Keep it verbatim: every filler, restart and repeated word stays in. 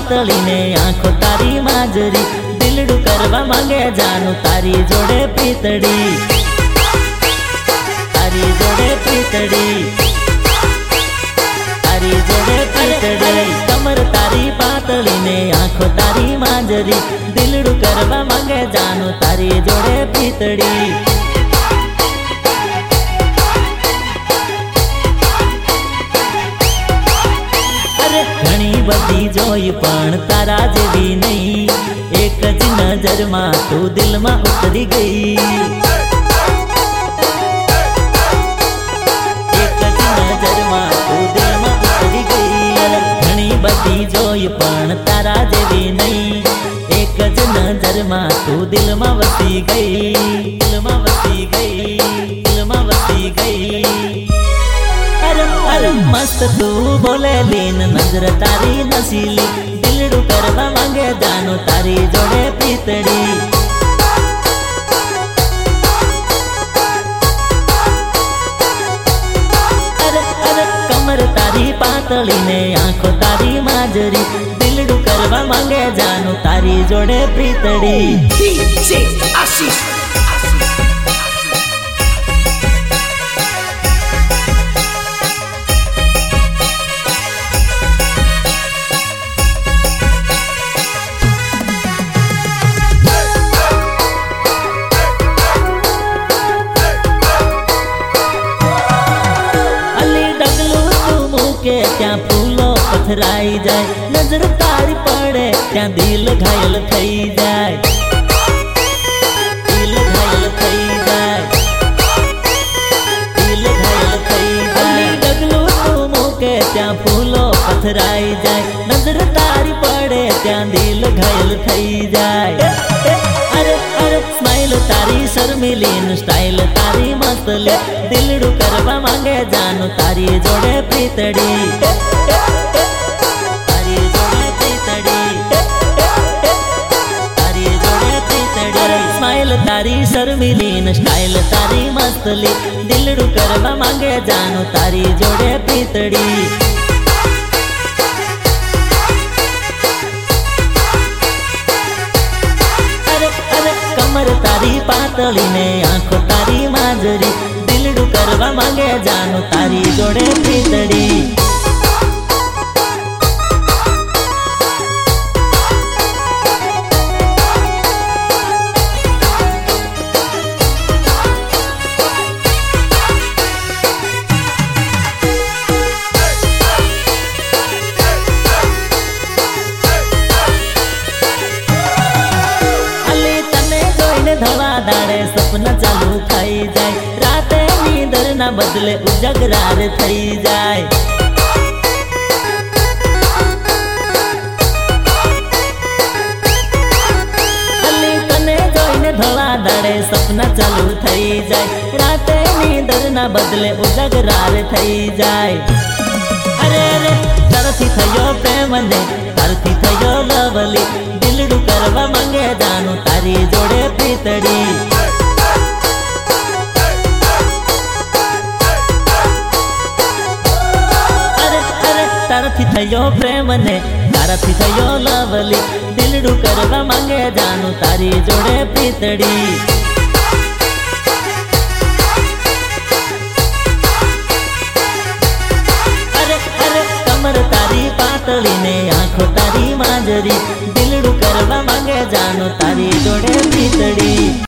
पातળી ने आँखो तारी माजरी दिलडू करवा मांगे जानू तारी जोड़े प्रीतड़ी तारी जोड़े प्रीतड़ी तारी जोड़े प्रीतड़ी कमर तारी पातળી ने आँखो तारी माजरी दिलडू करवा मांगे जानू तारी जोड़े प्रीतड़ी घणी बधी जोई पण तारा जेवी नहीं एक ज नजर में तू दिल में उतरी गई एक ज नजर में तू दिल में उतरी गई घणी बधी जोई पण तारा जेवी नहीं एक ज नजर में तू दिल में वसी गई दिल में वसी गई दिल में वसी गई अरे मस्त तू बोले लीन नजर तारी नसीली दिलडू करवा मांगे जानू तारी जोड़े प्रीतड़ी अरे अरे कमर तारी पातળી ने आँखो तारी माजरी दिलडू करवा मांगे जानू तारी जोड़े प्रीतड़ी डीजे आशीष त्या फूलो पथराई जाए नजर तारी पड़े त्या दिल घायल थई जाए दिल घायल थई जाए दिल घायल थई जाए डगलू तू मुके त्या फूलो पथराई जाए नजर तारी पड़े त्या दिल घायल थई जाए अरे अरे स्माइल तारी शर्मिलीन स्टाइल तारी मस्तली दिलडू करवा मांगे जानू तारी जोड़े प्रीतड़ी तारी जोड़े प्रीतड़ी तारी जोड़े प्रीतड़ी स्माइल तारी शर्मिलीन स्टाइल तारी मस्तली दिलडू करवा मांगे जानू तारी जोड़े प्रीतड़ी कमर तारी पातળી ने आँखो तारी माजरी दिलडू करवा मांगे जानू तारी जोड़े प्रीतड़ी धवा दाड़े सपना चालू थई जाए राते नींदर ना बदले उजगरार थई जाए अली तने जोईने धवा दाड़े सपना चालू थई जाए राते नींदर ना बदले उजगरार थई जाए अरे अरे तरथी थयो प्रेम ने तरथी थयो लवली दिलडू करवा मांगे जानू तारी जोड़े प्रीतड़ी अरे अरे तरथी थयो प्रेम ने तरथी थयो लवली दिलडू करवा मांगे जानू तारी जोड़े प्रीतड़ी तारी पातળી ने आँखो तारी माजरी दिलडू करवा मांगे जानू तारी जोड़े प्रीतड़ी।